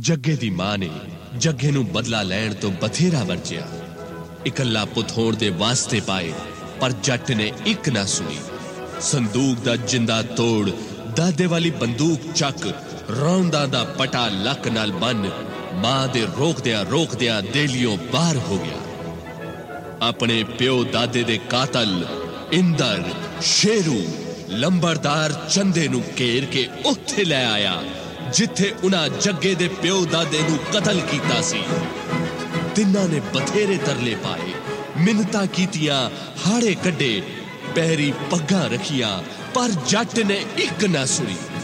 जग्गे दी मां ने जग्गे नूं बदला लैण तो बथेरा वरजिया। इकल्ला पुत होण दे वास्ते पाए, पर जट ने एक ना सुनी। संदूक दा जिंदा तोड़ दादे वाली बंदूक चक रौंदा दा पटा लक नाल बन मां दे रोकदियां देलियों बाहर हो गया। अपने प्यो दादे दे कातल इंदर शेरू लंबरदार चंदे नूं घेर के उत्थे लै आया जिथे उन्हां जग्गे दे प्यो दादे नूं कतल कीता सी। तिन्हां ने बथेरे तरले पाए, मिन्नतां कीतियां, हाड़े कड्डे, पैरी पग्गां रखियां, पर जट ने एक ना सुनी।